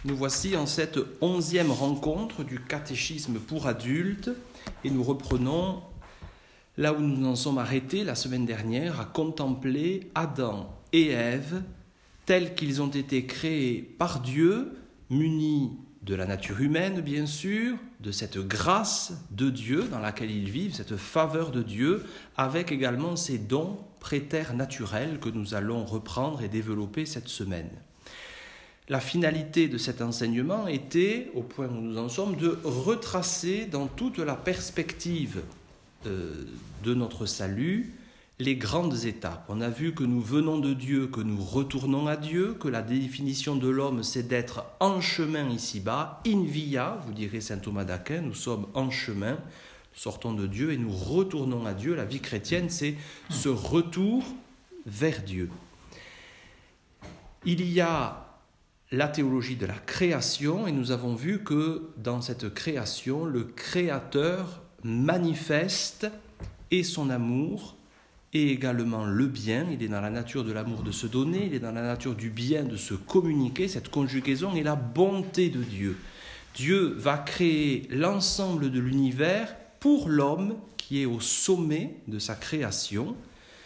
Nous voici en cette 11e rencontre du catéchisme pour adultes et nous reprenons là où nous nous en sommes arrêtés la semaine dernière à contempler Adam et Ève tels qu'ils ont été créés par Dieu, munis de la nature humaine bien sûr, de cette grâce de Dieu dans laquelle ils vivent, cette faveur de Dieu, avec également ces dons préternaturels que nous allons reprendre et développer cette semaine. La finalité de cet enseignement était, au point où nous en sommes, de retracer dans toute la perspective de notre salut les grandes étapes. On a vu que nous venons de Dieu, que nous retournons à Dieu, que la définition de l'homme c'est d'être en chemin ici-bas, in via, vous direz saint Thomas d'Aquin, nous sommes en chemin, sortons de Dieu et nous retournons à Dieu. La vie chrétienne c'est ce retour vers Dieu. Il y a la théologie de la création, et nous avons vu que dans cette création, le Créateur manifeste et son amour et également le bien. Il est dans la nature de l'amour de se donner, il est dans la nature du bien de se communiquer, cette conjugaison et la bonté de Dieu. Dieu va créer l'ensemble de l'univers pour l'homme qui est au sommet de sa création.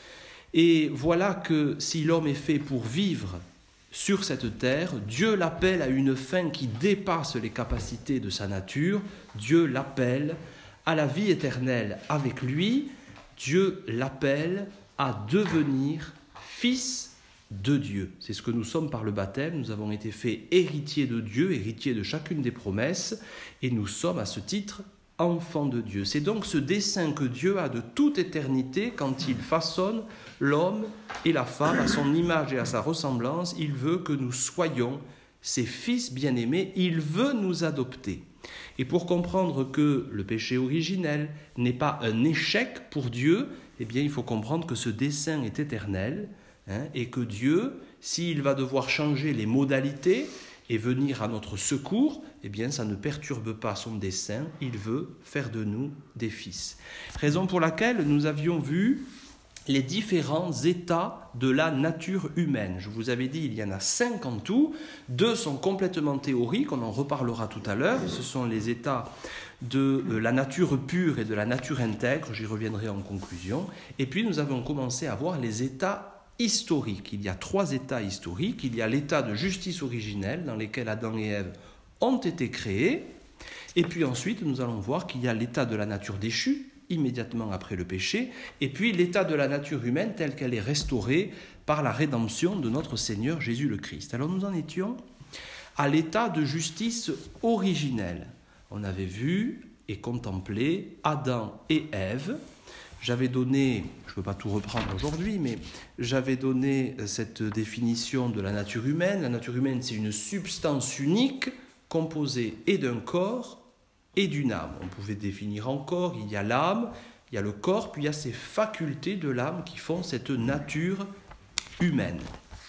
Et voilà que si l'homme est fait pour vivre sur cette terre, Dieu l'appelle à une fin qui dépasse les capacités de sa nature. Dieu l'appelle à la vie éternelle avec lui. Dieu l'appelle à devenir fils de Dieu. C'est ce que nous sommes par le baptême. Nous avons été faits héritiers de Dieu, héritiers de chacune des promesses, et nous sommes à ce titre enfants de Dieu. C'est donc ce dessein que Dieu a de toute éternité quand il façonne l'homme et la femme à son image et à sa ressemblance. Il veut que nous soyons ses fils bien-aimés. Il veut nous adopter. Et pour comprendre que le péché originel n'est pas un échec pour Dieu, eh bien, il faut comprendre que ce dessein est éternel, et que Dieu, s'il va devoir changer les modalités et venir à notre secours, eh bien, ça ne perturbe pas son dessein. Il veut faire de nous des fils. Raison pour laquelle nous avions vu les différents états de la nature humaine. Je vous avais dit, il y en a 5 en tout. 2 sont complètement théoriques, on en reparlera tout à l'heure. Ce sont les états de la nature pure et de la nature intègre, j'y reviendrai en conclusion. Et puis nous avons commencé à voir les états historiques. Il y a 3 états historiques. Il y a l'état de justice originelle, dans lequel Adam et Ève ont été créés. Et puis ensuite, nous allons voir qu'il y a l'état de la nature déchue, immédiatement après le péché, et puis l'état de la nature humaine telle qu'elle est restaurée par la rédemption de notre Seigneur Jésus le Christ. Alors nous en étions à l'état de justice originelle. On avait vu et contemplé Adam et Ève. J'avais donné, je ne peux pas tout reprendre aujourd'hui, mais j'avais donné cette définition de la nature humaine. La nature humaine, c'est une substance unique composée et d'un corps et d'une âme. On pouvait définir encore, il y a l'âme, il y a le corps, puis il y a ces facultés de l'âme qui font cette nature humaine.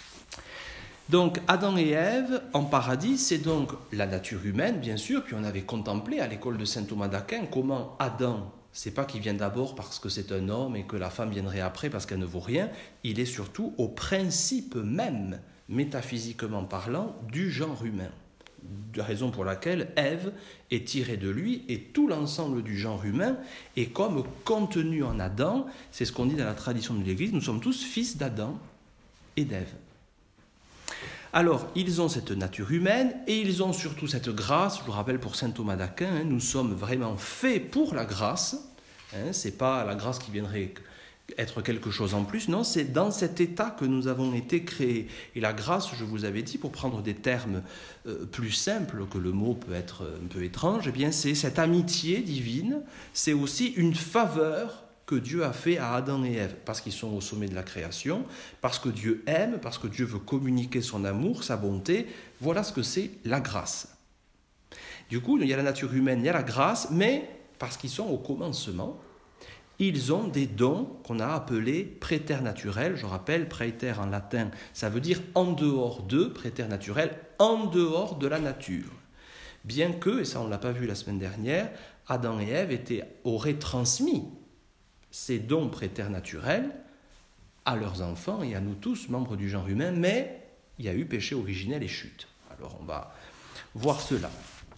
Donc Adam et Ève en paradis, c'est donc la nature humaine, bien sûr, puis on avait contemplé à l'école de saint Thomas d'Aquin comment Adam, c'est pas qu'il vient d'abord parce que c'est un homme et que la femme viendrait après parce qu'elle ne vaut rien, il est surtout au principe même, métaphysiquement parlant, du genre humain. La raison pour laquelle Ève est tirée de lui et tout l'ensemble du genre humain est comme contenu en Adam. C'est ce qu'on dit dans la tradition de l'Église, nous sommes tous fils d'Adam et d'Ève. Alors, ils ont cette nature humaine et ils ont surtout cette grâce. Je vous rappelle pour saint Thomas d'Aquin, nous sommes vraiment faits pour la grâce. Ce n'est pas la grâce qui viendrait être quelque chose en plus, non, c'est dans cet état que nous avons été créés. Et la grâce, je vous avais dit, pour prendre des termes plus simples, que le mot peut être un peu étrange, eh bien c'est cette amitié divine, c'est aussi une faveur que Dieu a fait à Adam et Ève, parce qu'ils sont au sommet de la création, parce que Dieu aime, parce que Dieu veut communiquer son amour, sa bonté. Voilà ce que c'est la grâce. Du coup, il y a la nature humaine, il y a la grâce, mais parce qu'ils sont au commencement, ils ont des dons qu'on a appelés préternaturels. Je rappelle, préter en latin, ça veut dire en dehors de, préternaturel, en dehors de la nature. Bien que, et ça on ne l'a pas vu la semaine dernière, Adam et Ève auraient transmis ces dons préternaturels à leurs enfants et à nous tous, membres du genre humain, mais il y a eu péché originel et chute. Alors on va voir cela.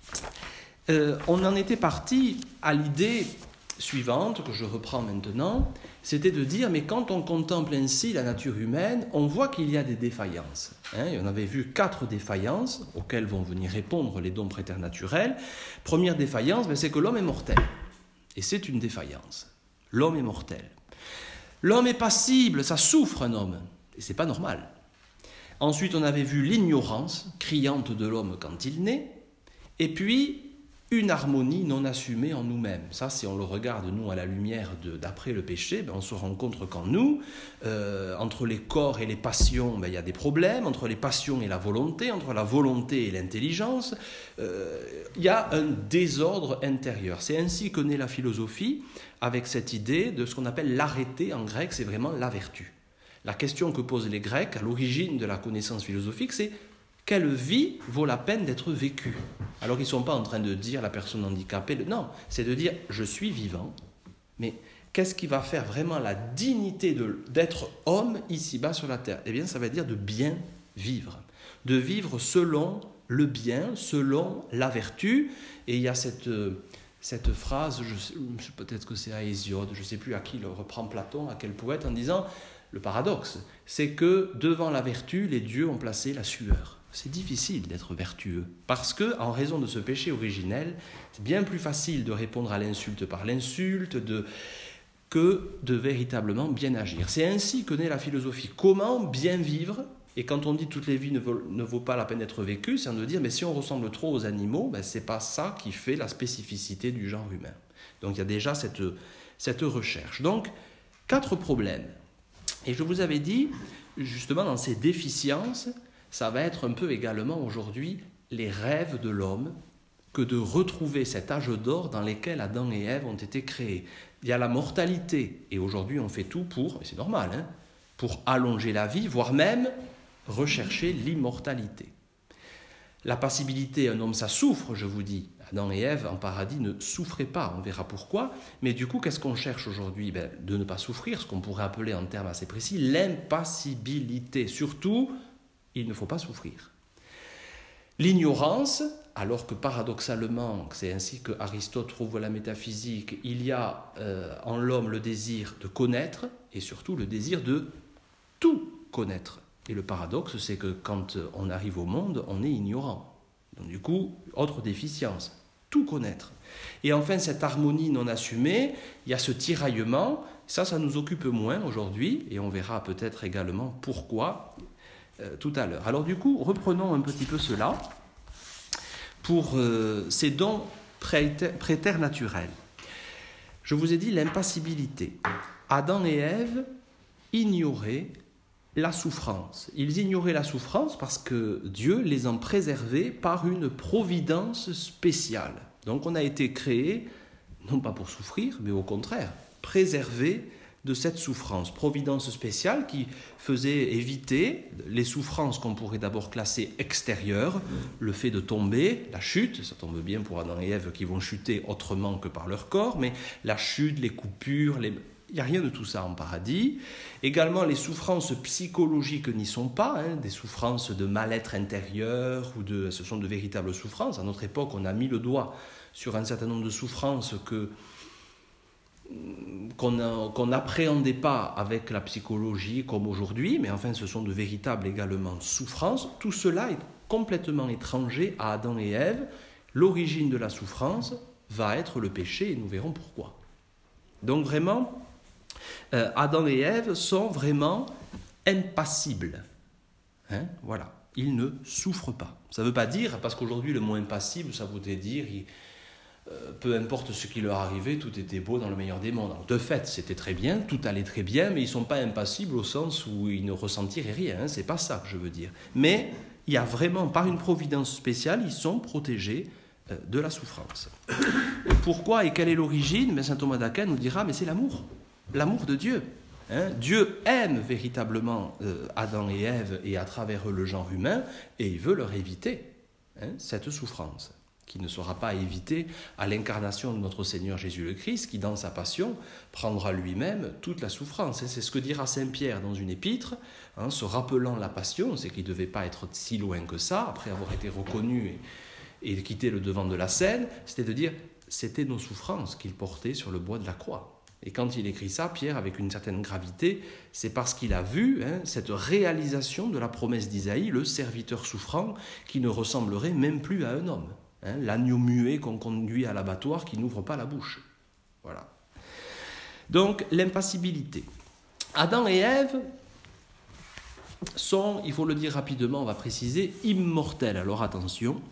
On en était parti à l'idée suivante, que je reprends maintenant, c'était de dire, mais quand on contemple ainsi la nature humaine, on voit qu'il y a des défaillances. Et on avait vu 4 défaillances auxquelles vont venir répondre les dons préternaturels. Première défaillance, c'est que l'homme est mortel. Et c'est une défaillance. L'homme est mortel. L'homme est passible, ça souffre un homme. Et c'est pas normal. Ensuite, on avait vu l'ignorance criante de l'homme quand il naît. Et puis, une harmonie non assumée en nous-mêmes. Ça, si on le regarde, nous, à la lumière d'après le péché, on se rend compte qu'en nous, entre les corps et les passions, il y a des problèmes, entre les passions et la volonté, entre la volonté et l'intelligence, il y a un désordre intérieur. C'est ainsi que naît la philosophie, avec cette idée de ce qu'on appelle l'arrêté, en grec, c'est vraiment la vertu. La question que posent les Grecs, à l'origine de la connaissance philosophique, c'est quelle vie vaut la peine d'être vécue? Alors ils ne sont pas en train de dire la personne handicapée, non, c'est de dire je suis vivant, mais qu'est-ce qui va faire vraiment la dignité d'être homme ici-bas sur la terre? Eh bien, ça veut dire de bien vivre, de vivre selon le bien, selon la vertu. Et il y a cette phrase, peut-être que c'est à Hésiode, je ne sais plus à qui le reprend Platon, à quel poète, en disant le paradoxe, c'est que devant la vertu, les dieux ont placé la sueur. C'est difficile d'être vertueux, parce que, en raison de ce péché originel, c'est bien plus facile de répondre à l'insulte par l'insulte que de véritablement bien agir. C'est ainsi que naît la philosophie. Comment bien vivre? Et quand on dit toutes les vies ne vaut pas la peine d'être vécues, c'est de dire, mais si on ressemble trop aux animaux, ce n'est pas ça qui fait la spécificité du genre humain. Donc il y a déjà cette recherche. Donc, 4 problèmes. Et je vous avais dit, justement, dans ces déficiences, ça va être un peu également aujourd'hui les rêves de l'homme que de retrouver cet âge d'or dans lequel Adam et Ève ont été créés. Il y a la mortalité, et aujourd'hui on fait tout pour, et c'est normal, pour allonger la vie, voire même rechercher l'immortalité. La passibilité, un homme ça souffre, je vous dis. Adam et Ève en paradis ne souffraient pas, on verra pourquoi. Mais du coup, qu'est-ce qu'on cherche aujourd'hui? De ne pas souffrir, ce qu'on pourrait appeler en termes assez précis, l'impassibilité. Surtout, il ne faut pas souffrir. L'ignorance, alors que paradoxalement, c'est ainsi que Aristote trouve la métaphysique, il y a en l'homme le désir de connaître et surtout le désir de tout connaître. Et le paradoxe, c'est que quand on arrive au monde, on est ignorant. Donc du coup, autre déficience, tout connaître. Et enfin, cette harmonie non assumée, il y a ce tiraillement, ça nous occupe moins aujourd'hui, et on verra peut-être également pourquoi tout à l'heure. Alors du coup, reprenons un petit peu cela pour ces dons préternaturels. Je vous ai dit l'impassibilité. Adam et Ève ignoraient la souffrance. Ils ignoraient la souffrance parce que Dieu les en préservait par une providence spéciale. Donc on a été créé, non pas pour souffrir, mais au contraire, préservé de cette souffrance. Providence spéciale qui faisait éviter les souffrances qu'on pourrait d'abord classer extérieures, le fait de tomber, la chute, ça tombe bien pour Adam et Ève qui vont chuter autrement que par leur corps, mais la chute, les coupures, il n'y a rien de tout ça en paradis. Également, les souffrances psychologiques n'y sont pas, des souffrances de mal-être intérieur, ce sont de véritables souffrances. À notre époque, on a mis le doigt sur un certain nombre de souffrances qu'on n'appréhendait pas avec la psychologie comme aujourd'hui, mais enfin ce sont de véritables également souffrances. Tout cela est complètement étranger à Adam et Ève. L'origine de la souffrance va être le péché et nous verrons pourquoi. Donc vraiment, Adam et Ève sont vraiment impassibles. Voilà, ils ne souffrent pas. Ça ne veut pas dire, parce qu'aujourd'hui le mot impassible, ça voudrait dire... peu importe ce qui leur arrivait, tout était beau dans le meilleur des mondes. Alors, de fait, c'était très bien, tout allait très bien, mais ils ne sont pas impassibles au sens où ils ne ressentiraient rien, c'est pas ça que je veux dire. Mais il y a vraiment, par une providence spéciale, ils sont protégés de la souffrance. Pourquoi et quelle est l'origine? Saint Thomas d'Aquin nous dira, mais c'est l'amour de Dieu. Dieu aime véritablement Adam et Ève et à travers eux le genre humain, et il veut leur éviter cette souffrance, qui ne sera pas évité à l'incarnation de notre Seigneur Jésus le Christ, qui dans sa passion prendra lui-même toute la souffrance. C'est ce que dira Saint Pierre dans une épître, se rappelant la passion, c'est qu'il ne devait pas être si loin que ça, après avoir été reconnu et quitter le devant de la scène, c'était de dire, c'était nos souffrances qu'il portait sur le bois de la croix. Et quand il écrit ça, Pierre, avec une certaine gravité, c'est parce qu'il a vu cette réalisation de la promesse d'Isaïe, le serviteur souffrant, qui ne ressemblerait même plus à un homme. L'agneau muet qu'on conduit à l'abattoir qui n'ouvre pas la bouche. Voilà. Donc, l'impassibilité. Adam et Ève sont, il faut le dire rapidement, on va préciser, immortels. Alors attention,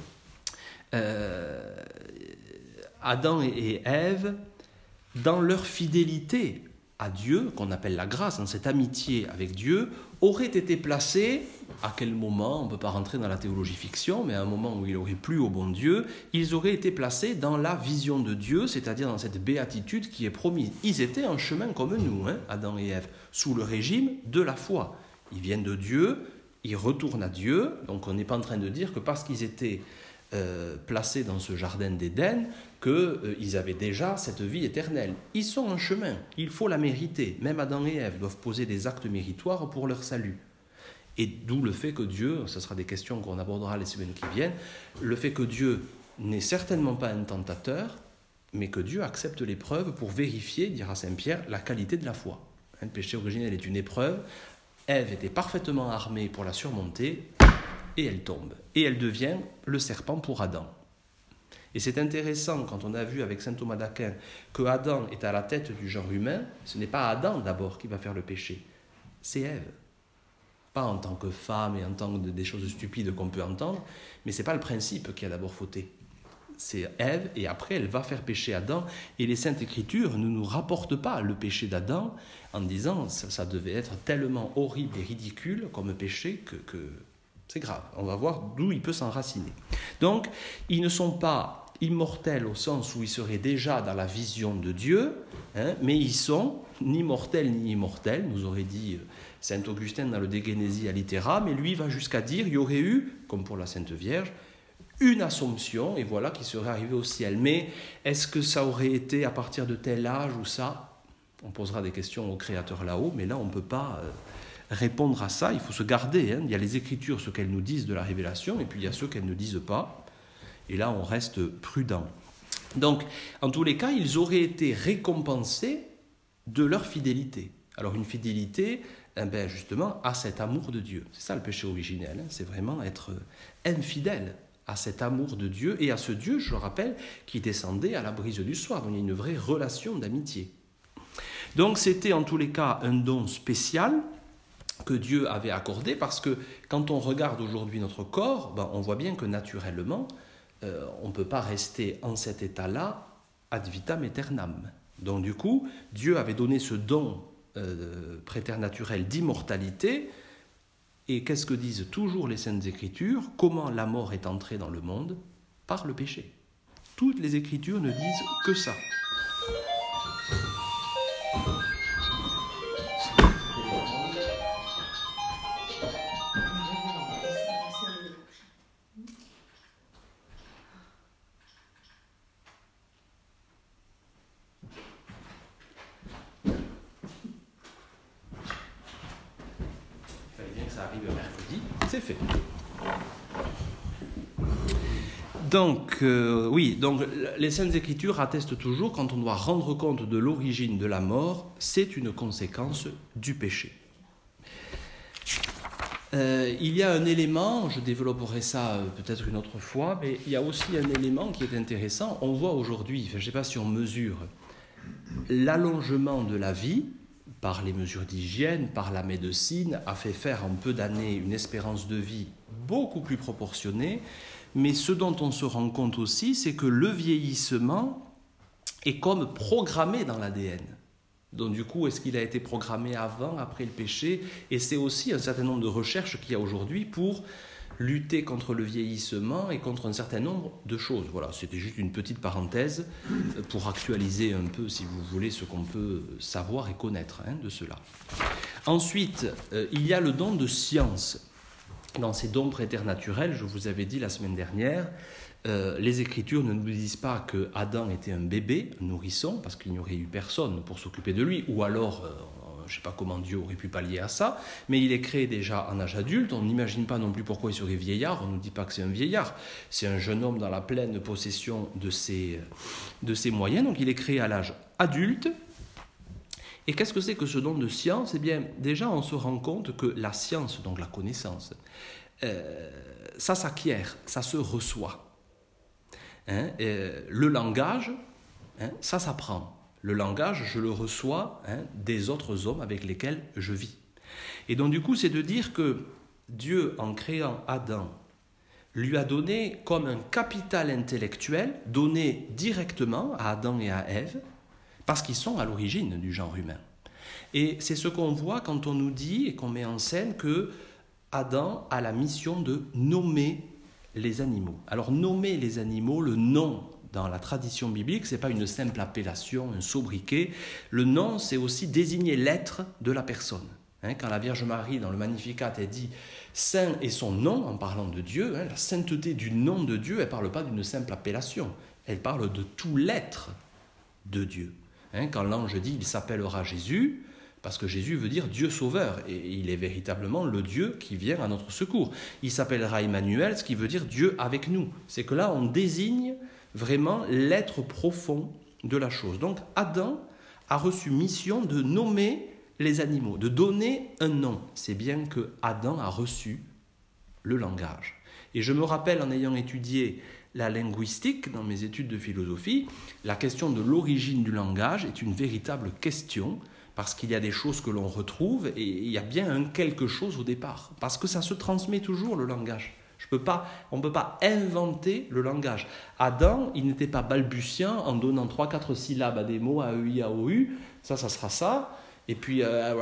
Adam et Ève, dans leur fidélité à Dieu, qu'on appelle la grâce, dans cette amitié avec Dieu, auraient été placés, à quel moment, on ne peut pas rentrer dans la théologie fiction, mais à un moment où il aurait plu au bon Dieu, ils auraient été placés dans la vision de Dieu, c'est-à-dire dans cette béatitude qui est promise. Ils étaient en chemin comme nous, Adam et Ève, sous le régime de la foi. Ils viennent de Dieu, ils retournent à Dieu, donc on n'est pas en train de dire que parce qu'ils étaient placés dans ce jardin d'Éden, qu'ils avaient déjà cette vie éternelle. Ils sont en chemin, il faut la mériter. Même Adam et Ève doivent poser des actes méritoires pour leur salut. Et d'où le fait que Dieu, ce sera des questions qu'on abordera les semaines qui viennent, le fait que Dieu n'est certainement pas un tentateur, mais que Dieu accepte l'épreuve pour vérifier, dira Saint Pierre, la qualité de la foi. Le péché originel est une épreuve. Ève était parfaitement armée pour la surmonter, et elle tombe. Et elle devient le serpent pour Adam. Et c'est intéressant, quand on a vu avec saint Thomas d'Aquin que Adam est à la tête du genre humain, ce n'est pas Adam d'abord qui va faire le péché, c'est Ève. Pas en tant que femme et en tant que des choses stupides qu'on peut entendre, mais ce n'est pas le principe qui a d'abord fauté. C'est Ève, et après elle va faire pécher Adam, et les Saintes Écritures ne nous rapportent pas le péché d'Adam en disant ça devait être tellement horrible et ridicule comme péché que c'est grave. On va voir d'où il peut s'enraciner. Donc, ils ne sont pas immortels au sens où ils seraient déjà dans la vision de Dieu, mais ils sont ni mortels ni immortels, nous aurait dit saint Augustin dans le De Genesis Alitera, mais lui va jusqu'à dire il y aurait eu, comme pour la Sainte Vierge, une assomption, et voilà qui serait arrivé au ciel. Mais est-ce que ça aurait été à partir de tel âge ou ça? On posera des questions au Créateur là-haut, mais là on ne peut pas répondre à ça, il faut se garder. Il y a les Écritures, ce qu'elles nous disent de la révélation, et puis il y a ceux qu'elles ne disent pas. Et là, on reste prudent. Donc, en tous les cas, ils auraient été récompensés de leur fidélité. Alors, une fidélité, justement, à cet amour de Dieu. C'est ça le péché originel, c'est vraiment être infidèle à cet amour de Dieu et à ce Dieu, je le rappelle, qui descendait à la brise du soir. Donc, il y a une vraie relation d'amitié. Donc, c'était en tous les cas un don spécial que Dieu avait accordé, parce que quand on regarde aujourd'hui notre corps, on voit bien que naturellement, on ne peut pas rester en cet état-là ad vitam aeternam. Donc du coup, Dieu avait donné ce don préternaturel d'immortalité, et qu'est-ce que disent toujours les Saintes Écritures? Comment la mort est entrée dans le monde? Par le péché. Toutes les Écritures ne disent que ça. C'est fait. Donc, donc les Saintes Écritures attestent toujours, quand on doit rendre compte de l'origine de la mort, c'est une conséquence du péché. Il y a un élément, je développerai ça peut-être une autre fois, mais il y a aussi un élément qui est intéressant. On voit aujourd'hui, je ne sais pas si on mesure, l'allongement de la vie, par les mesures d'hygiène, par la médecine, a fait faire en peu d'années une espérance de vie beaucoup plus proportionnée. Mais ce dont on se rend compte aussi, c'est que le vieillissement est comme programmé dans l'ADN. Donc du coup, est-ce qu'il a été programmé avant, après le péché? Et c'est aussi un certain nombre de recherches qu'il y a aujourd'hui pour lutter contre le vieillissement et contre un certain nombre de choses. Voilà, c'était juste une petite parenthèse pour actualiser un peu, si vous voulez, ce qu'on peut savoir et connaître de cela. Ensuite, il y a le don de science. Dans ces dons préternaturels, je vous avais dit la semaine dernière, les Écritures ne nous disent pas que Adam était un bébé, un nourrisson, parce qu'il n'y aurait eu personne pour s'occuper de lui, ou alors je ne sais pas comment Dieu aurait pu pallier à ça, mais il est créé déjà en âge adulte. On n'imagine pas non plus pourquoi il serait vieillard. On ne nous dit pas que c'est un vieillard. C'est un jeune homme dans la pleine possession de ses moyens. Donc il est créé à l'âge adulte. Et qu'est-ce que c'est que ce don de science ? Eh bien, déjà, on se rend compte que la science, donc la connaissance, ça s'acquiert, ça se reçoit. Le langage, ça s'apprend. Le langage, je le reçois des autres hommes avec lesquels je vis. Et donc, du coup, c'est de dire que Dieu, en créant Adam, lui a donné comme un capital intellectuel, donné directement à Adam et à Ève, parce qu'ils sont à l'origine du genre humain. Et c'est ce qu'on voit quand on nous dit et qu'on met en scène que Adam a la mission de nommer les animaux. Alors nommer les animaux, le nom dans la tradition biblique, ce n'est pas une simple appellation, un sobriquet. Le nom, c'est aussi désigner l'être de la personne. Quand la Vierge Marie, dans le Magnificat, elle dit « Saint est son nom » en parlant de Dieu, la sainteté du nom de Dieu, elle ne parle pas d'une simple appellation. Elle parle de tout l'être de Dieu. Quand l'ange dit « Il s'appellera Jésus », parce que Jésus veut dire Dieu sauveur, et il est véritablement le Dieu qui vient à notre secours. Il s'appellera Emmanuel, ce qui veut dire Dieu avec nous. C'est que là, on désigne vraiment l'être profond de la chose. Donc Adam a reçu mission de nommer les animaux, de donner un nom. C'est bien que Adam a reçu le langage. Et je me rappelle, en ayant étudié la linguistique dans mes études de philosophie, la question de l'origine du langage est une véritable question, parce qu'il y a des choses que l'on retrouve et il y a bien un quelque chose au départ, parce que ça se transmet toujours, le langage. On ne peut pas inventer le langage. Adam, il n'était pas balbutiant en donnant 3-4 syllabes à des mots, à E, I, A, O, U, ça sera ça, et puis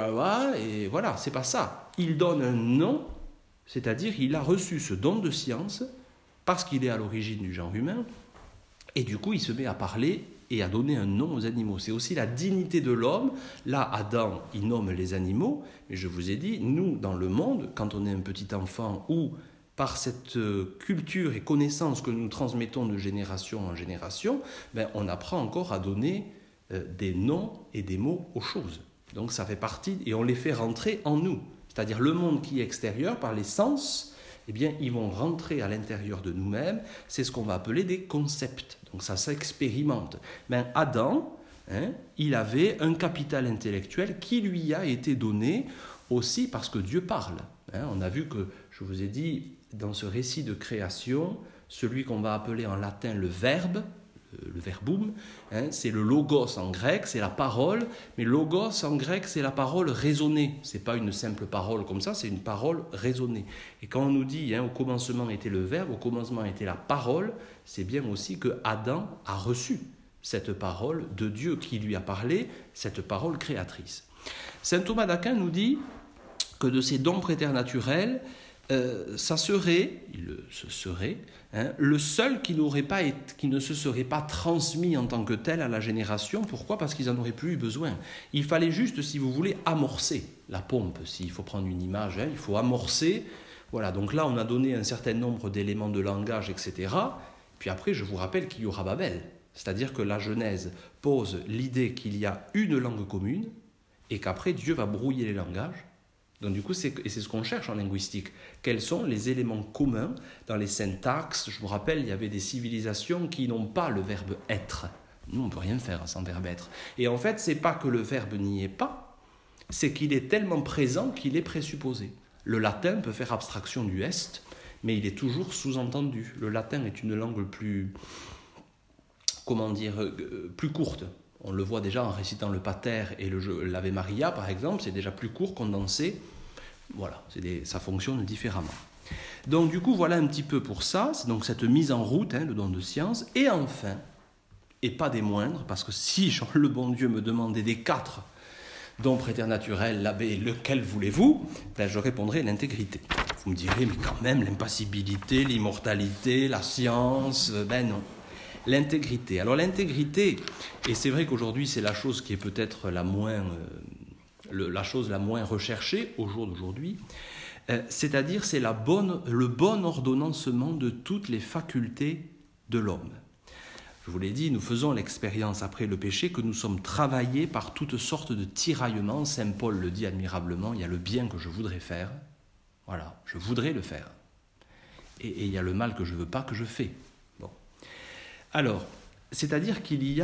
et voilà, c'est pas ça. Il donne un nom, c'est-à-dire il a reçu ce don de science, parce qu'il est à l'origine du genre humain, et du coup il se met à parler et à donner un nom aux animaux. C'est aussi la dignité de l'homme. Là, Adam, il nomme les animaux, mais je vous ai dit, nous, dans le monde, quand on est un petit enfant ou par cette culture et connaissance que nous transmettons de génération en génération, on apprend encore à donner des noms et des mots aux choses. Donc ça fait partie, et on les fait rentrer en nous. C'est-à-dire le monde qui est extérieur, par les sens, eh bien, ils vont rentrer à l'intérieur de nous-mêmes. C'est ce qu'on va appeler des concepts. Donc ça s'expérimente. Adam, il avait un capital intellectuel qui lui a été donné aussi parce que Dieu parle. On a vu que, je vous ai dit, dans ce récit de création, celui qu'on va appeler en latin le verbe, le verbum, c'est le logos en grec, c'est la parole, mais logos en grec, c'est la parole raisonnée. Ce n'est pas une simple parole comme ça, c'est une parole raisonnée. Et quand on nous dit au commencement était le verbe, au commencement était la parole, c'est bien aussi que Adam a reçu cette parole de Dieu qui lui a parlé, cette parole créatrice. Saint Thomas d'Aquin nous dit que de ces dons préternaturels, ça serait, le seul qui ne se serait pas transmis en tant que tel à la génération. Pourquoi ? Parce qu'ils n'en auraient plus eu besoin. Il fallait juste, si vous voulez, amorcer la pompe. S'il faut prendre une image, il faut amorcer. Voilà, donc là, on a donné un certain nombre d'éléments de langage, etc. Puis après, je vous rappelle qu'il y aura Babel. C'est-à-dire que la Genèse pose l'idée qu'il y a une langue commune et qu'après, Dieu va brouiller les langages. Donc du coup, c'est ce qu'on cherche en linguistique. Quels sont les éléments communs dans les syntaxes ? Je vous rappelle, il y avait des civilisations qui n'ont pas le verbe « être ». Nous, on ne peut rien faire sans verbe « être ». Et en fait, ce n'est pas que le verbe n'y est pas, c'est qu'il est tellement présent qu'il est présupposé. Le latin peut faire abstraction du « est », mais il est toujours sous-entendu. Le latin est une langue plus courte. On le voit déjà en récitant le Pater et l'Ave Maria, par exemple, c'est déjà plus court, condensé. Voilà, ça fonctionne différemment. Donc du coup, voilà un petit peu pour ça. C'est donc cette mise en route, le don de science. Et enfin, et pas des moindres, parce que si le bon Dieu me demandait des 4 dons préternaturels, l'abbé, lequel voulez-vous ? Je répondrai l'intégrité. Vous me direz, mais quand même, l'impassibilité, l'immortalité, la science, non. L'intégrité. Alors l'intégrité, et c'est vrai qu'aujourd'hui c'est la chose qui est peut-être la chose la moins recherchée au jour d'aujourd'hui, c'est-à-dire c'est le bon ordonnancement de toutes les facultés de l'homme. Je vous l'ai dit, nous faisons l'expérience après le péché que nous sommes travaillés par toutes sortes de tiraillements. Saint Paul le dit admirablement, il y a le bien que je voudrais faire, voilà, je voudrais le faire. Et il y a le mal que je ne veux pas, que je fais. Bon. Alors, c'est-à-dire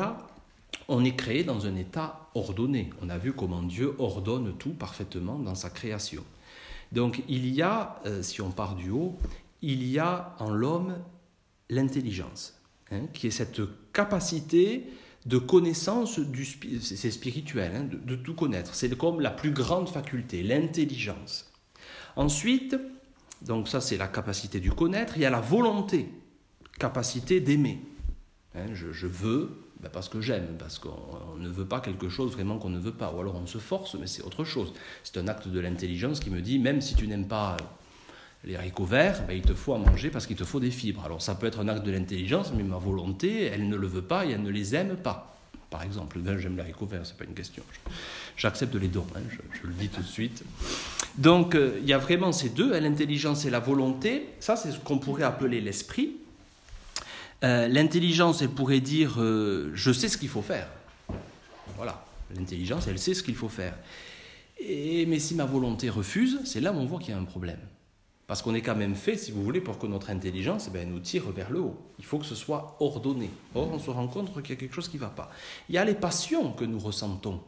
on est créé dans un état ordonné. On a vu comment Dieu ordonne tout parfaitement dans sa création. Donc il y a, si on part du haut, il y a en l'homme l'intelligence, qui est cette capacité de connaissance, c'est spirituel, de tout connaître. C'est comme la plus grande faculté, l'intelligence. Ensuite, donc ça c'est la capacité du connaître, il y a la volonté, capacité d'aimer. Je veux parce que j'aime, parce qu'on ne veut pas quelque chose vraiment qu'on ne veut pas, ou alors on se force, mais c'est autre chose. C'est un acte de l'intelligence qui me dit, même si tu n'aimes pas les haricots verts, il te faut à manger parce qu'il te faut des fibres. Alors ça peut être un acte de l'intelligence, mais ma volonté, elle ne le veut pas et elle ne les aime pas. Par exemple, j'aime les haricots verts, c'est pas une question. J'accepte les dons, je le dis tout de suite. Donc il y a vraiment ces deux, l'intelligence et la volonté. Ça, c'est ce qu'on pourrait appeler l'esprit. L'intelligence, elle pourrait dire je sais ce qu'il faut faire. Voilà, l'intelligence, elle sait ce qu'il faut faire. Mais si ma volonté refuse, c'est là où on voit qu'il y a un problème. Parce qu'on est quand même fait, si vous voulez, pour que notre intelligence nous tire vers le haut. Il faut que ce soit ordonné. Or, on se rend compte qu'il y a quelque chose qui ne va pas. Il y a les passions que nous ressentons.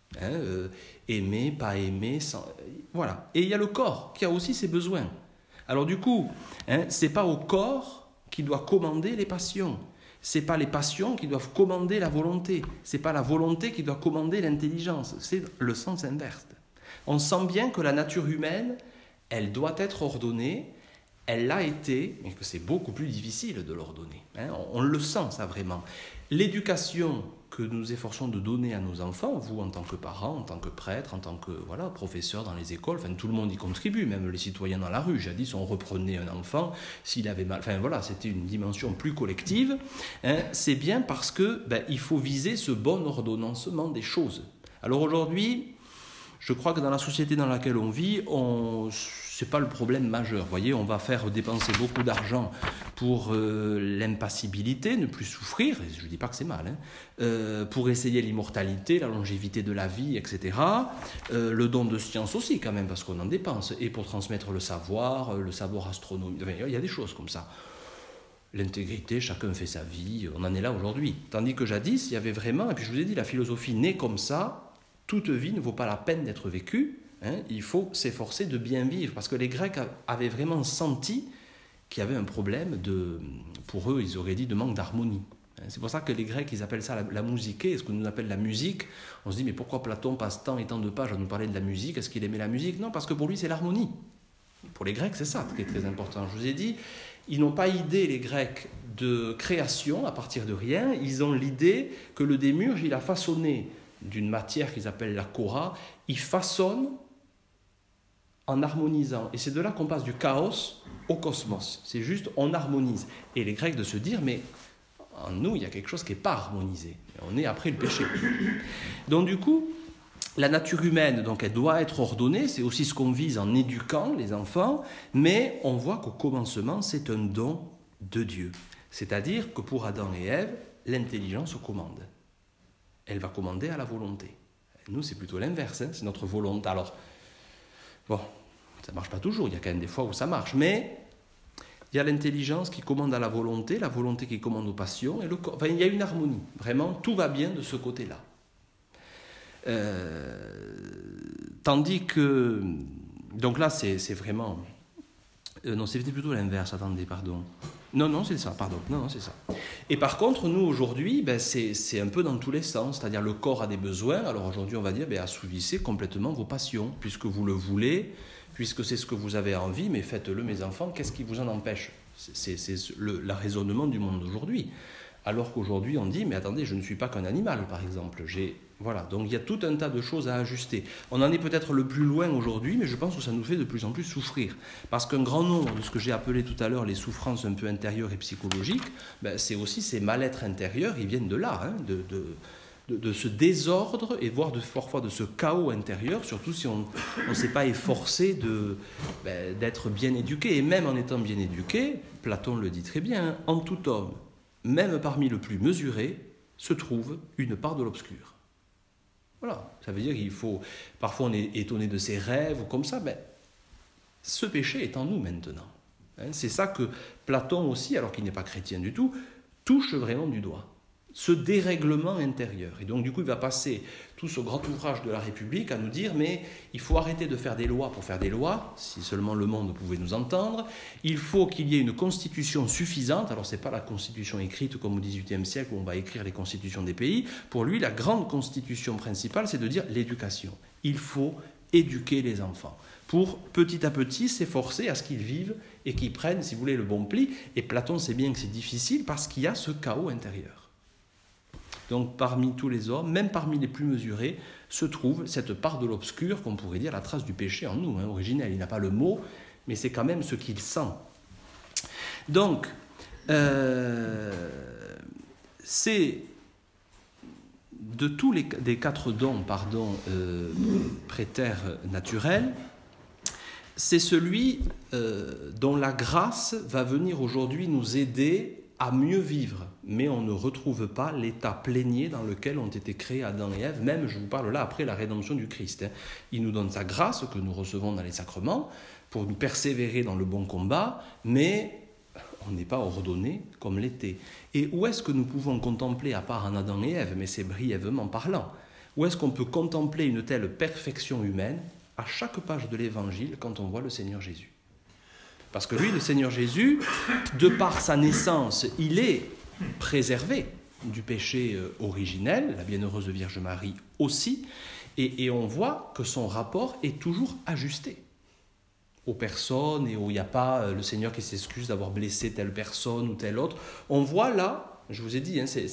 Aimer, pas aimer, voilà. Et il y a le corps qui a aussi ses besoins. Alors du coup, ce n'est pas au corps qui doit commander les passions. Ce n'est pas les passions qui doivent commander la volonté. Ce n'est pas la volonté qui doit commander l'intelligence. C'est le sens inverse. On sent bien que la nature humaine, elle doit être ordonnée, elle l'a été, mais que c'est beaucoup plus difficile de l'ordonner. On le sent, ça, vraiment. L'éducation que nous efforçons de donner à nos enfants, vous en tant que parents, en tant que prêtres, en tant que professeurs dans les écoles, tout le monde y contribue, même les citoyens dans la rue. Jadis, on reprenait un enfant s'il avait mal. C'était une dimension plus collective. C'est bien parce que il faut viser ce bon ordonnancement des choses. Alors aujourd'hui, je crois que dans la société dans laquelle on vit, ce n'est pas le problème majeur. Vous voyez, on va faire dépenser beaucoup d'argent pour l'impassibilité, ne plus souffrir, et je ne dis pas que c'est mal, pour essayer l'immortalité, la longévité de la vie, etc. Le don de science aussi quand même, parce qu'on en dépense, et pour transmettre le savoir astronomique, il y a des choses comme ça. L'intégrité, chacun fait sa vie, on en est là aujourd'hui. Tandis que jadis, il y avait vraiment, et puis je vous ai dit, la philosophie naît comme ça, toute vie ne vaut pas la peine d'être vécue, il faut s'efforcer de bien vivre, parce que les Grecs avaient vraiment senti qu'il y avait un problème pour eux, ils auraient dit de manque d'harmonie. C'est pour ça que les Grecs, ils appellent ça la musique, et ce que nous appelle la musique, on se dit mais pourquoi Platon passe tant et tant de pages à nous parler de la musique, est-ce qu'il aimait la musique? Non, parce que pour lui c'est l'harmonie. Pour les Grecs c'est ça qui est très important. Je vous ai dit, ils n'ont pas idée, les Grecs, de création à partir de rien, ils ont l'idée que le démiurge, il a façonné d'une matière qu'ils appellent la kora, il façonne en harmonisant. Et c'est de là qu'on passe du chaos au cosmos. C'est juste, on harmonise. Et les Grecs de se dire, mais en nous, il y a quelque chose qui n'est pas harmonisé. On est après le péché. Donc du coup, la nature humaine, donc, elle doit être ordonnée. C'est aussi ce qu'on vise en éduquant les enfants. Mais on voit qu'au commencement, c'est un don de Dieu. C'est-à-dire que pour Adam et Ève, l'intelligence commande. Elle va commander à la volonté. Nous, c'est plutôt l'inverse, c'est notre volonté. Alors, bon, ça ne marche pas toujours, il y a quand même des fois où ça marche, mais il y a l'intelligence qui commande à la volonté qui commande aux passions, et le corps. Il y a une harmonie, vraiment, tout va bien de ce côté-là. Tandis que, donc là, c'est vraiment... non, c'était plutôt l'inverse, attendez, pardon. Non, c'est ça, pardon. Non, c'est ça. Et par contre, nous, aujourd'hui, c'est un peu dans tous les sens. C'est-à-dire, le corps a des besoins. Alors aujourd'hui, on va dire, assouvissez complètement vos passions, puisque vous le voulez, puisque c'est ce que vous avez envie, mais faites-le, mes enfants. Qu'est-ce qui vous en empêche? C'est le raisonnement du monde d'aujourd'hui. Alors qu'aujourd'hui, on dit, mais attendez, je ne suis pas qu'un animal, par exemple. Voilà, donc il y a tout un tas de choses à ajuster. On en est peut-être le plus loin aujourd'hui, mais je pense que ça nous fait de plus en plus souffrir. Parce qu'un grand nombre de ce que j'ai appelé tout à l'heure les souffrances un peu intérieures et psychologiques, c'est aussi ces mal-être intérieurs, ils viennent de là, de ce désordre et voire parfois de ce chaos intérieur, surtout si on ne s'est pas efforcé d'être bien éduqué. Et même en étant bien éduqué, Platon le dit très bien, en tout homme, même parmi le plus mesuré, se trouve une part de l'obscur. Voilà, ça veut dire qu'il faut... Parfois on est étonné de ses rêves ou comme ça, mais ce péché est en nous maintenant. C'est ça que Platon aussi, alors qu'il n'est pas chrétien du tout, touche vraiment du doigt. Ce dérèglement intérieur. Et donc du coup il va passer tout ce grand ouvrage de la République à nous dire mais il faut arrêter de faire des lois pour faire des lois, si seulement le monde pouvait nous entendre, il faut qu'il y ait une constitution suffisante, alors ce n'est pas la constitution écrite comme au XVIIIe siècle où on va écrire les constitutions des pays, pour lui la grande constitution principale c'est de dire l'éducation. Il faut éduquer les enfants pour petit à petit s'efforcer à ce qu'ils vivent et qu'ils prennent, si vous voulez, le bon pli. Et Platon sait bien que c'est difficile parce qu'il y a ce chaos intérieur. Donc parmi tous les hommes, même parmi les plus mesurés, se trouve cette part de l'obscur qu'on pourrait dire la trace du péché en nous, originel. Il n'a pas le mot, mais c'est quand même ce qu'il sent. Donc, c'est de tous des 4 dons préternaturels, c'est celui dont la grâce va venir aujourd'hui nous aider à mieux vivre, mais on ne retrouve pas l'état plénier dans lequel ont été créés Adam et Ève, même je vous parle là après la rédemption du Christ. Il nous donne sa grâce que nous recevons dans les sacrements pour nous persévérer dans le bon combat, mais on n'est pas ordonné comme l'était. Et où est-ce que nous pouvons contempler, à part en Adam et Ève, mais c'est brièvement parlant, où est-ce qu'on peut contempler une telle perfection humaine à chaque page de l'Évangile quand on voit le Seigneur Jésus? Parce que lui, le Seigneur Jésus, de par sa naissance, il est préservé du péché originel, la bienheureuse Vierge Marie aussi, et on voit que son rapport est toujours ajusté aux personnes, et où il n'y a pas le Seigneur qui s'excuse d'avoir blessé telle personne ou telle autre. On voit là, je vous ai dit, c'est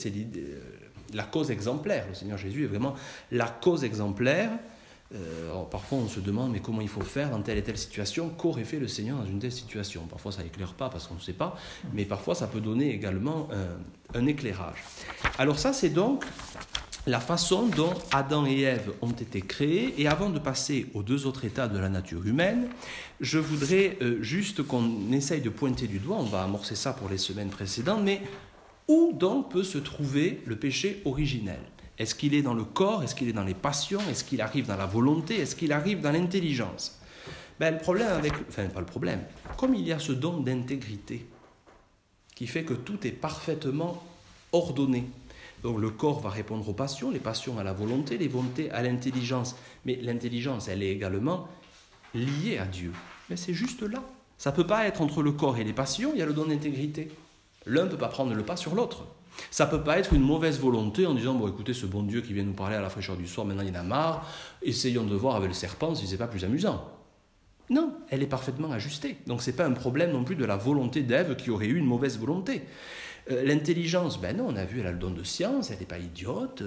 la cause exemplaire. Le Seigneur Jésus est vraiment la cause exemplaire. Alors parfois on se demande mais comment il faut faire dans telle et telle situation, qu'aurait fait le Seigneur dans une telle situation. Parfois ça n'éclaire pas parce qu'on ne sait pas, mais parfois ça peut donner également un éclairage. Alors ça c'est donc la façon dont Adam et Ève ont été créés. Et avant de passer aux 2 autres états de la nature humaine, je voudrais juste qu'on essaye de pointer du doigt, on va amorcer ça pour les semaines précédentes, mais où donc peut se trouver le péché originel ? Est-ce qu'il est dans le corps? Est-ce qu'il est dans les passions? Est-ce qu'il arrive dans la volonté? Est-ce qu'il arrive dans l'intelligence? Le problème pas le problème, comme il y a ce don d'intégrité qui fait que tout est parfaitement ordonné. Donc le corps va répondre aux passions, les passions à la volonté, les volontés à l'intelligence. Mais l'intelligence, elle est également liée à Dieu. Mais c'est juste là. Ça ne peut pas être entre le corps et les passions, il y a le don d'intégrité. L'un ne peut pas prendre le pas sur l'autre. Ça ne peut pas être une mauvaise volonté en disant « Bon, écoutez, ce bon Dieu qui vient nous parler à la fraîcheur du soir, maintenant il en a marre, essayons de voir avec le serpent si ce n'est pas plus amusant. » Non, elle est parfaitement ajustée. Donc ce n'est pas un problème non plus de la volonté d'Ève qui aurait eu une mauvaise volonté. L'intelligence, non, on a vu, elle a le don de science, elle n'est pas idiote.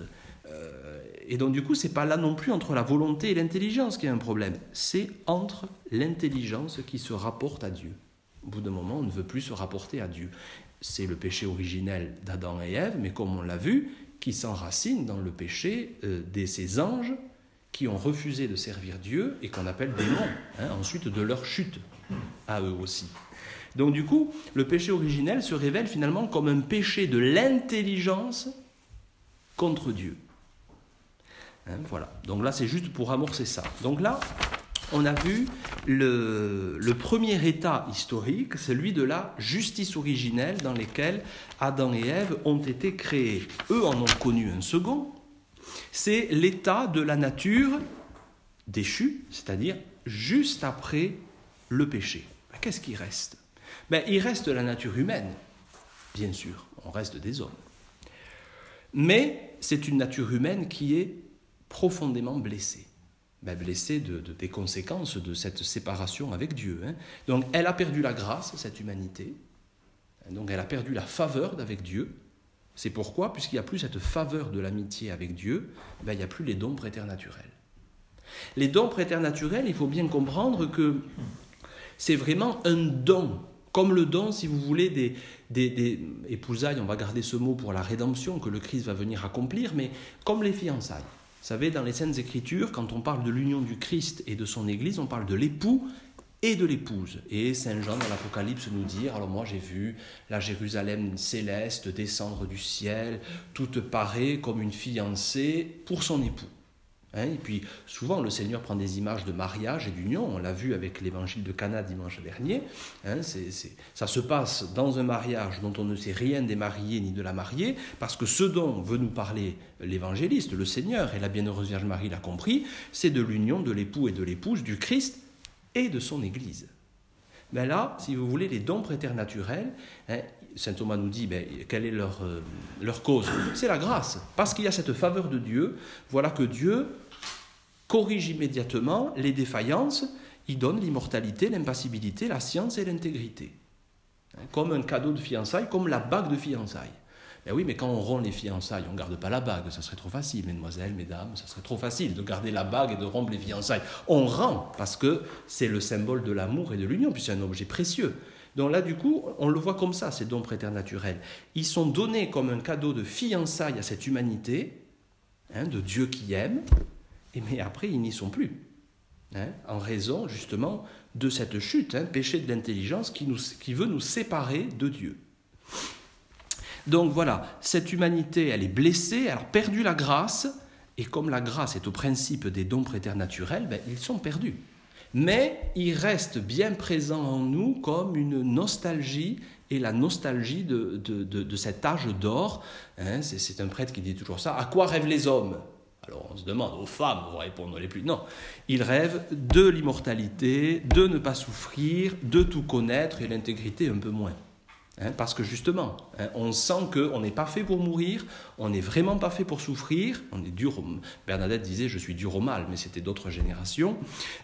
Et donc du coup, ce n'est pas là non plus entre la volonté et l'intelligence qu'il y a un problème. C'est entre l'intelligence qui se rapporte à Dieu. Au bout d'un moment, on ne veut plus se rapporter à Dieu. C'est le péché originel d'Adam et Ève, mais comme on l'a vu, qui s'enracine dans le péché de ces anges qui ont refusé de servir Dieu et qu'on appelle démons, ensuite de leur chute à eux aussi. Donc du coup, le péché originel se révèle finalement comme un péché de l'intelligence contre Dieu. Voilà, donc là c'est juste pour amorcer ça. Donc là, on a vu le premier état historique, celui de la justice originelle dans lequel Adam et Ève ont été créés. Eux en ont connu un second, c'est l'état de la nature déchue, c'est-à-dire juste après le péché. Qu'est-ce qui reste ? Il reste la nature humaine, bien sûr, on reste des hommes. Mais c'est une nature humaine qui est profondément blessée. Blessée des conséquences de cette séparation avec Dieu. Donc elle a perdu la grâce, cette humanité. Donc elle a perdu la faveur d'avec Dieu. C'est pourquoi, puisqu'il n'y a plus cette faveur de l'amitié avec Dieu, il n'y a plus les dons préternaturels. Les dons préternaturels, il faut bien comprendre que c'est vraiment un don. Comme le don, si vous voulez, des épousailles, on va garder ce mot pour la rédemption que le Christ va venir accomplir, mais comme les fiançailles. Vous savez, dans les Saintes Écritures, quand on parle de l'union du Christ et de son Église, on parle de l'époux et de l'épouse. Et Saint Jean dans l'Apocalypse nous dit, alors moi j'ai vu la Jérusalem céleste descendre du ciel, toute parée comme une fiancée pour son époux. Et puis souvent le Seigneur prend des images de mariage et d'union, on l'a vu avec l'évangile de Cana dimanche dernier, ça se passe dans un mariage dont on ne sait rien des mariés ni de la mariée, parce que ce dont veut nous parler l'évangéliste, le Seigneur, et la bienheureuse Vierge Marie l'a compris, c'est de l'union de l'époux et de l'épouse, du Christ et de son Église. Ben là, si vous voulez, les dons préternaturels, Saint Thomas nous dit, quelle est leur cause? C'est la grâce, parce qu'il y a cette faveur de Dieu, voilà que Dieu corrige immédiatement les défaillances, il donne l'immortalité, l'impassibilité, la science et l'intégrité. Comme un cadeau de fiançailles, comme la bague de fiançailles. Ben oui, mais quand on rompt les fiançailles, on ne garde pas la bague, ça serait trop facile, mesdemoiselles, mesdames, ça serait trop facile de garder la bague et de rompre les fiançailles. On rend, parce que c'est le symbole de l'amour et de l'union, puis c'est un objet précieux. Donc là, du coup, on le voit comme ça, ces dons préternaturels. Ils sont donnés comme un cadeau de fiançailles à cette humanité, de Dieu qui aime, mais après, ils n'y sont plus. En raison, justement, de cette chute, péché de l'intelligence qui veut nous séparer de Dieu. Donc voilà, cette humanité, elle est blessée, elle a perdu la grâce, et comme la grâce est au principe des dons préternaturels, ils sont perdus. Mais ils restent bien présents en nous comme une nostalgie, et la nostalgie de cet âge d'or. C'est un prêtre qui dit toujours ça. À quoi rêvent les hommes? Alors on se demande, aux femmes, on va répondre les plus. Non, ils rêvent de l'immortalité, de ne pas souffrir, de tout connaître, et l'intégrité un peu moins. Parce que justement, on sent qu'on n'est pas fait pour mourir, on n'est vraiment pas fait pour souffrir, on est dur. Bernadette disait « je suis dur au mal », mais c'était d'autres générations.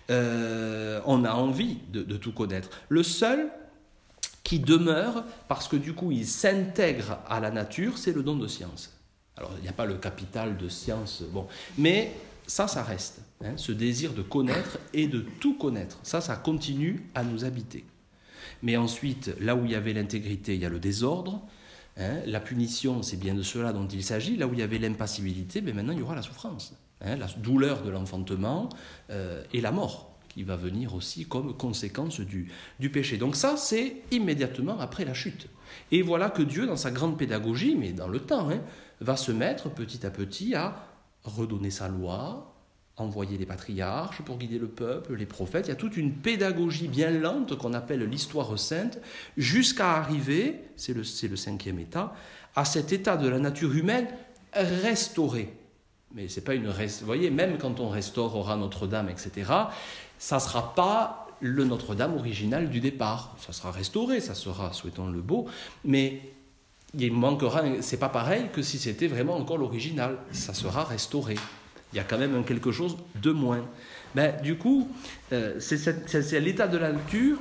On a envie de tout connaître. Le seul qui demeure, parce que du coup il s'intègre à la nature, c'est le don de science. Alors il n'y a pas le capital de science, mais ça reste. Ce désir de connaître et de tout connaître, ça continue à nous habiter. Mais ensuite, là où il y avait l'intégrité, il y a le désordre. La punition, c'est bien de cela dont il s'agit. Là où il y avait l'impassibilité, maintenant il y aura la souffrance. La douleur de l'enfantement et la mort, qui va venir aussi comme conséquence du péché. Donc ça, c'est immédiatement après la chute. Et voilà que Dieu, dans sa grande pédagogie, mais dans le temps, va se mettre petit à petit à redonner sa loi, envoyer les patriarches pour guider le peuple, les prophètes. Il y a toute une pédagogie bien lente qu'on appelle l'histoire sainte, jusqu'à arriver, c'est le 5e état, à cet état de la nature humaine restauré. Mais c'est pas vous voyez, même quand on restaurera Notre-Dame, etc., ça ne sera pas le Notre-Dame original du départ. Ça sera restauré, ça sera, souhaitons le beau, mais il manquera, c'est pas pareil que si c'était vraiment encore l'original. Ça sera restauré. Il y a quand même quelque chose de moins. Du coup, c'est l'état de la nature,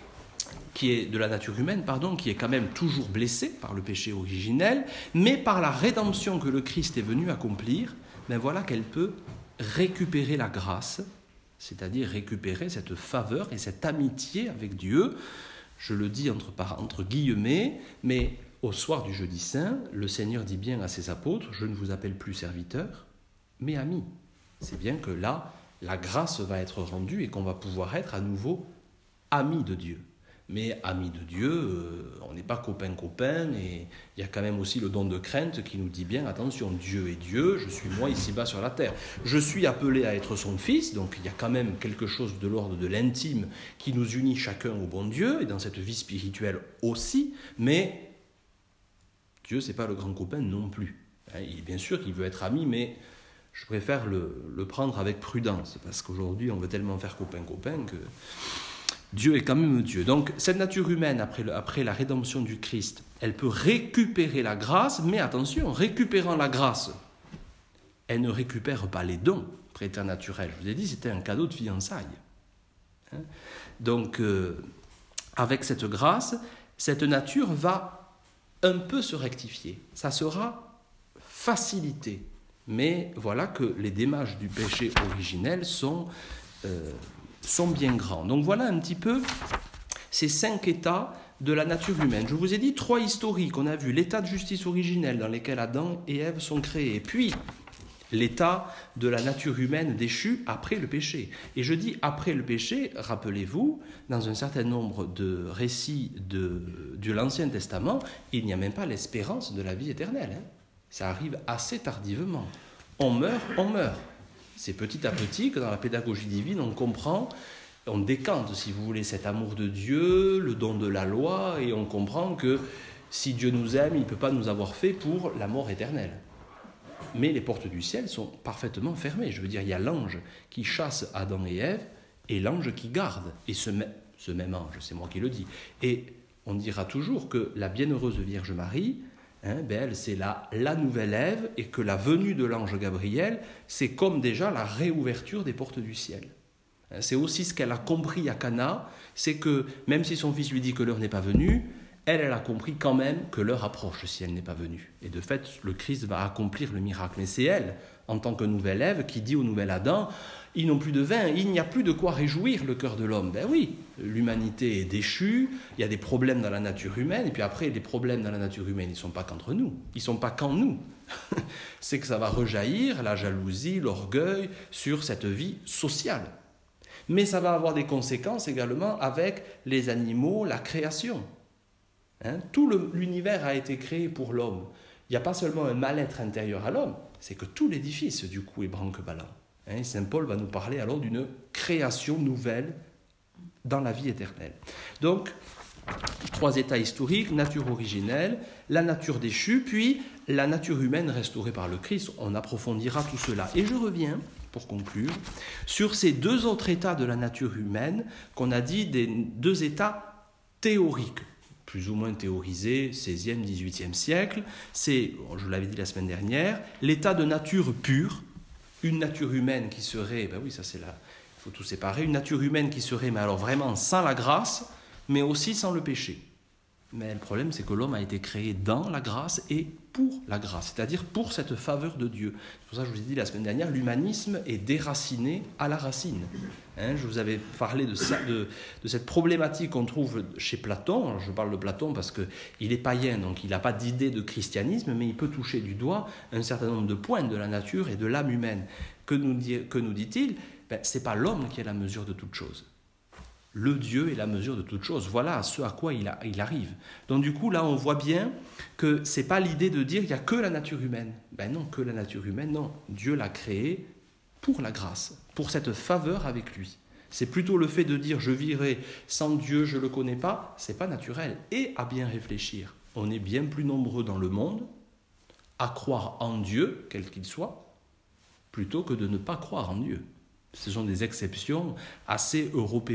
de la nature humaine, qui est quand même toujours blessé par le péché originel, mais par la rédemption que le Christ est venu accomplir, voilà qu'elle peut récupérer la grâce, c'est-à-dire récupérer cette faveur et cette amitié avec Dieu. Je le dis entre guillemets, mais au soir du jeudi saint, le Seigneur dit bien à ses apôtres, « Je ne vous appelle plus serviteurs, mais amis ». C'est bien que là, la grâce va être rendue et qu'on va pouvoir être à nouveau amis de Dieu. Mais amis de Dieu, on n'est pas copains, et il y a quand même aussi le don de crainte qui nous dit bien, attention, Dieu est Dieu, je suis moi ici-bas sur la terre. Je suis appelé à être son fils, donc il y a quand même quelque chose de l'ordre de l'intime qui nous unit chacun au bon Dieu, et dans cette vie spirituelle aussi, mais Dieu, c'est pas le grand copain non plus. Bien sûr qu'il veut être ami, mais je préfère le prendre avec prudence, parce qu'aujourd'hui, on veut tellement faire copain que Dieu est quand même Dieu. Donc, cette nature humaine, après la rédemption du Christ, elle peut récupérer la grâce, mais attention, récupérant la grâce, elle ne récupère pas les dons préternaturels. Je vous ai dit, c'était un cadeau de fiançailles. Donc, avec cette grâce, cette nature va un peu se rectifier. Ça sera facilité. Mais voilà que les dommages du péché originel sont bien grands. Donc voilà un petit peu ces 5 états de la nature humaine. Je vous ai dit 3 historiques. On a vu l'état de justice originelle dans lequel Adam et Ève sont créés. Puis, l'état de la nature humaine déchue après le péché. Et je dis après le péché, rappelez-vous, dans un certain nombre de récits de l'Ancien Testament, il n'y a même pas l'espérance de la vie éternelle. Ça arrive assez tardivement. On meurt, on meurt. C'est petit à petit que dans la pédagogie divine, on comprend, on décante, si vous voulez, cet amour de Dieu, le don de la loi, et on comprend que si Dieu nous aime, il ne peut pas nous avoir fait pour la mort éternelle. Mais les portes du ciel sont parfaitement fermées. Je veux dire, il y a l'ange qui chasse Adam et Ève et l'ange qui garde. Et ce même ange, c'est moi qui le dis. Et on dira toujours que la bienheureuse Vierge Marie, elle, c'est la nouvelle Ève, et que la venue de l'ange Gabriel, c'est comme déjà la réouverture des portes du ciel. C'est aussi ce qu'elle a compris à Cana, c'est que même si son fils lui dit que l'heure n'est pas venue, elle a compris quand même que l'heure approche si elle n'est pas venue. Et de fait, le Christ va accomplir le miracle. Mais c'est elle, en tant que nouvelle Ève, qui dit au nouvel Adam, ils n'ont plus de vin, il n'y a plus de quoi réjouir le cœur de l'homme. Ben oui, l'humanité est déchue, il y a des problèmes dans la nature humaine, et puis après, les problèmes dans la nature humaine, ils ne sont pas qu'entre nous, ils ne sont pas qu'en nous. C'est que ça va rejaillir, la jalousie, l'orgueil, sur cette vie sociale. Mais ça va avoir des conséquences également avec les animaux, la création. Tout l'univers a été créé pour l'homme. Il n'y a pas seulement un mal-être intérieur à l'homme, c'est que tout l'édifice, du coup, est branque-ballant. Saint Paul va nous parler alors d'une création nouvelle dans la vie éternelle. Donc, 3 états historiques, nature originelle, la nature déchue, puis la nature humaine restaurée par le Christ. On approfondira tout cela. Et je reviens, pour conclure, sur ces 2 autres états de la nature humaine qu'on a dit des 2 états théoriques, plus ou moins théorisés, 16e, 18e siècle. C'est, je l'avais dit la semaine dernière, l'état de nature pure, une nature humaine qui serait, ben oui, ça c'est là, il faut tout séparer, une nature humaine qui serait, mais alors vraiment sans la grâce, mais aussi sans le péché. Mais le problème, c'est que l'homme a été créé dans la grâce et pour la grâce, c'est-à-dire pour cette faveur de Dieu. C'est pour ça que je vous ai dit la semaine dernière, l'humanisme est déraciné à la racine. Je vous avais parlé de cette problématique qu'on trouve chez Platon. Alors, je parle de Platon parce qu'il est païen, donc il n'a pas d'idée de christianisme, mais il peut toucher du doigt un certain nombre de points de la nature et de l'âme humaine. Que nous dit-il ? Ce n'est pas l'homme qui est la mesure de toute chose. Le Dieu est la mesure de toute chose. Voilà ce à quoi il arrive. Donc du coup, là, on voit bien que ce n'est pas l'idée de dire qu'il n'y a que la nature humaine. Ben non, que la nature humaine, non. Dieu l'a créée pour la grâce, pour cette faveur avec lui. C'est plutôt le fait de dire « je vivrai sans Dieu, je ne le connais pas », ce n'est pas naturel. Et à bien réfléchir, on est bien plus nombreux dans le monde à croire en Dieu, quel qu'il soit, plutôt que de ne pas croire en Dieu. Ce sont des exceptions assez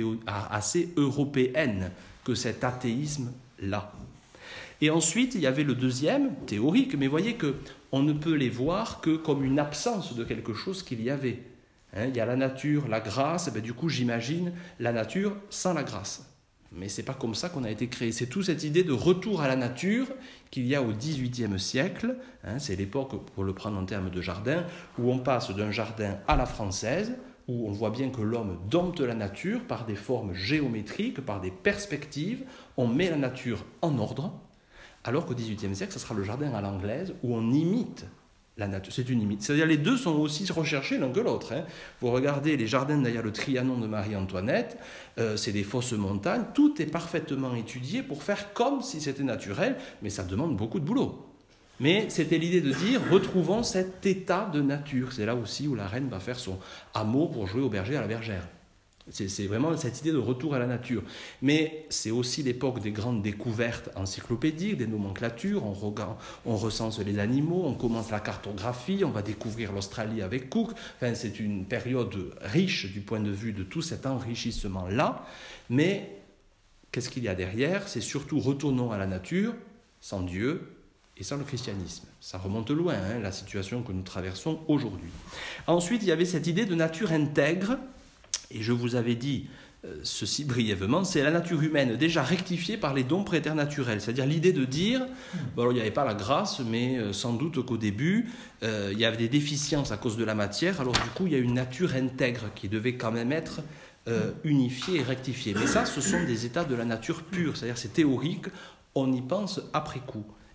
européennes que cet athéisme-là. Et ensuite, il y avait le deuxième, théorique, mais voyez qu'on ne peut les voir que comme une absence de quelque chose qu'il y avait. Il y a la nature, la grâce, du coup j'imagine la nature sans la grâce. Mais ce n'est pas comme ça qu'on a été créé. C'est toute cette idée de retour à la nature qu'il y a au XVIIIe siècle. C'est l'époque, pour le prendre en termes de jardin, où on passe d'un jardin à la française, où on voit bien que l'homme dompte la nature par des formes géométriques, par des perspectives, on met la nature en ordre, alors qu'au XVIIIe siècle, ce sera le jardin à l'anglaise, où on imite la nature. C'est une imite. C'est-à-dire les deux sont aussi recherchés l'un que l'autre. Vous regardez les jardins derrière le Trianon de Marie-Antoinette, c'est des fausses montagnes, tout est parfaitement étudié pour faire comme si c'était naturel, mais ça demande beaucoup de boulot. Mais c'était l'idée de dire, retrouvons cet état de nature. C'est là aussi où la reine va faire son hameau pour jouer au berger à la bergère. C'est vraiment cette idée de retour à la nature. Mais c'est aussi l'époque des grandes découvertes encyclopédiques, des nomenclatures. On recense les animaux, on commence la cartographie, on va découvrir l'Australie avec Cook. Enfin, c'est une période riche du point de vue de tout cet enrichissement-là. Mais qu'est-ce qu'il y a derrière ? C'est surtout retournons à la nature, sans Dieu, et sans le christianisme. Ça remonte loin, la situation que nous traversons aujourd'hui. Ensuite, il y avait cette idée de nature intègre, et je vous avais dit ceci brièvement, c'est la nature humaine déjà rectifiée par les dons préternaturels, c'est-à-dire l'idée de dire, alors il n'y avait pas la grâce, mais sans doute qu'au début, il y avait des déficiences à cause de la matière, alors du coup, il y a une nature intègre qui devait quand même être unifiée et rectifiée. Mais ça, ce sont des états de la nature pure, c'est-à-dire c'est théorique, on y pense après coup.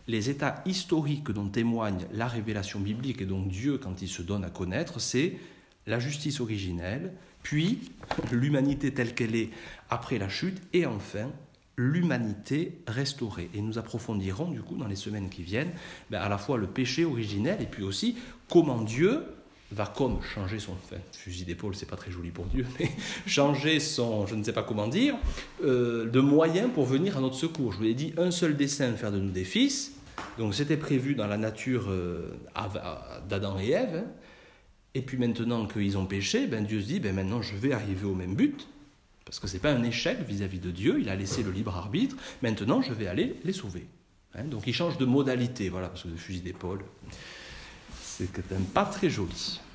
les états historiques dont témoigne la révélation biblique et donc Dieu quand il se donne à connaître, c'est la justice originelle, puis l'humanité telle qu'elle est après la chute, et enfin l'humanité restaurée. Et nous approfondirons du coup dans les semaines qui viennent à la fois le péché originel et puis aussi comment Dieu va comme changer son fusil d'épaule, c'est pas très joli pour Dieu, mais changer son, je ne sais pas comment dire, de moyens pour venir à notre secours. Je vous l'ai dit, un seul dessein, faire de nous des fils. Donc c'était prévu dans la nature d'Adam et Ève. Et puis maintenant qu'ils ont péché, Dieu se dit, maintenant je vais arriver au même but, parce que ce n'est pas un échec vis-à-vis de Dieu, il a laissé le libre arbitre, maintenant je vais aller les sauver. Donc il change de modalité, voilà, parce que le fusil d'épaule, c'est quand même pas très joli.